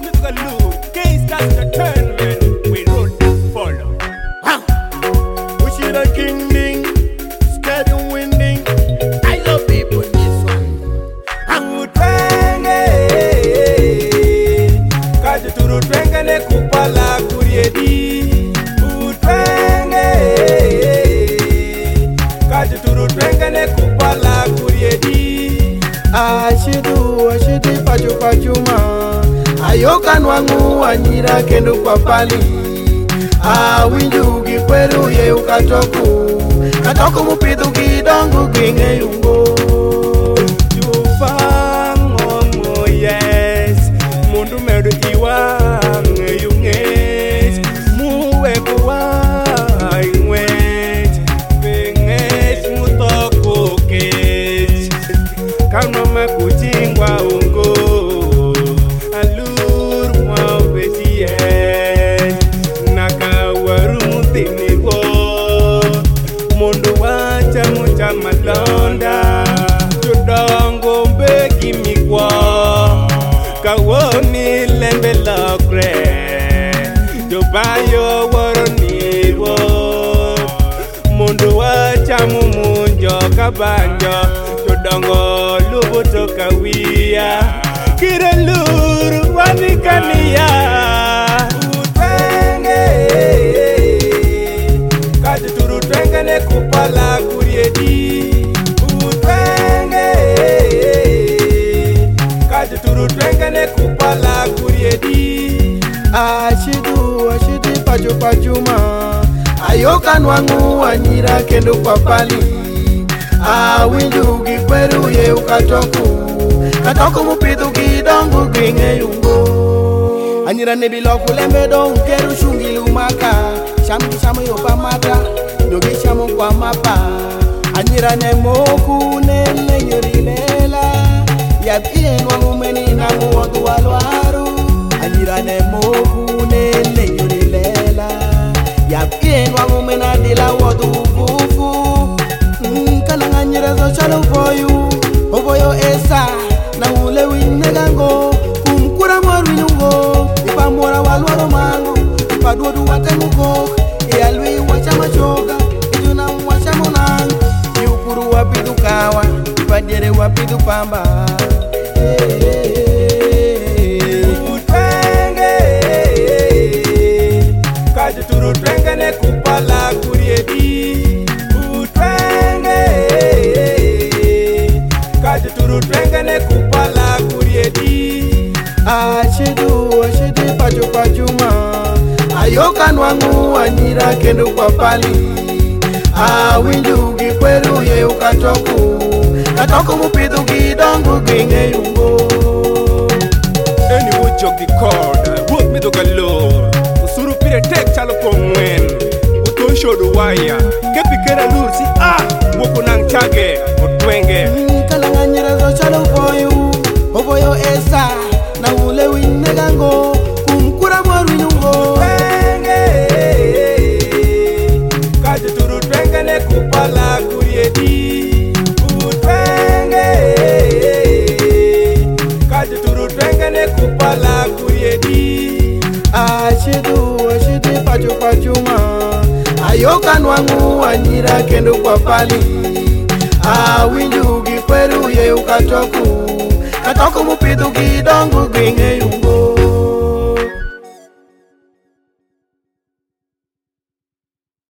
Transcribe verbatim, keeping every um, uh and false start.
Work me to the loop. Can't start the tournament. We road follow. We see the king ding, steady winding. I love people in this one. Utwenge, kaje turu twenge ne kupala kuriedi. Utwenge, kaje turu twenge ne kupala kuriedi. Ashidu, ashidi pachu pachuma. Ayoka nwangu anyira kendo kwa pali. Awinju gikweru ye ukatoku. Katoku mupidu gidongu ginge yungo. Jufango yes, mundu medu iwang yunges. Muwe kuwa ingwet, penget mutoko kes. Kama makuchingwa ungo, alur mwa besien. Nakawaru mutinigo, mundu wacha mucha malonda. Jodongo mbeki mikwa, kawoni lembe lokre. Jobayo waro niwo, mundu wacha mumunjo kabanjo. Jodongo lubu toka wia, kire luru wanikania. Utwenge, kaje turu twenge ne kupala kuriedi. Utwenge, kaje turu twenge ne kupala kuriedi. Ashidu, ashidi pachu pachuma. Ayoka nwangu anyira kendo kwa pali. Awinju gikweru ye ukatoku. Katoku mupidu gidongu ginge yungo. Anyira nebiloku lembedo unkeru shungilu maka. Shamu kishamu yopa mata, yogi shamu kwa mapa. Anyira ne moku nele nyorilela. Yapie nwangu meni na muodu walwaru. Anyira ne moku nele nyorilela. Yapie nwangu mena dila wadu fufu. Kalanganyira zo chalo boyu, oboyo esa na ule winegango. Kumkura mwaru nyungo, ipamora walwaro mangu. Ipaduodu watemuko, ialwi wacha machoga, ijuna wacha monang. Iukuru wapidu kawa, ipadere wapidu pamba. Utwenge, kaje turu twenge ne kupala kuriedi. Utwenge, kaje turu twenge ne kupala kuriedi. Ashidu, ashidi pachu pachuma. Ayoka nwangu anyira kendo kwa pali. Awinju gikweru ye ukatoku. Katoku mupidu gidongu ginge yungo. Any would jog the cord, work me to galore. Usuru pire tek chalo pongwen. Uton show the wire. Kepi kera lur si ah, woko nang chage, utwenge. Kalanganyira zo chalo boyu, oboyo esa na ule winegango. Kumkura mwaru nyungo. Utwenge, kaje turu twenge ne kupala kuriedi. Utwenge, kaje turu twenge ne kupala kuriedi. Ashidu, ashidi pachu pachuma. Ayoka nwangu anyira kendo kwa pali. Awinju gikweru ye ukatoku. Katoku mupidu gidongu ginge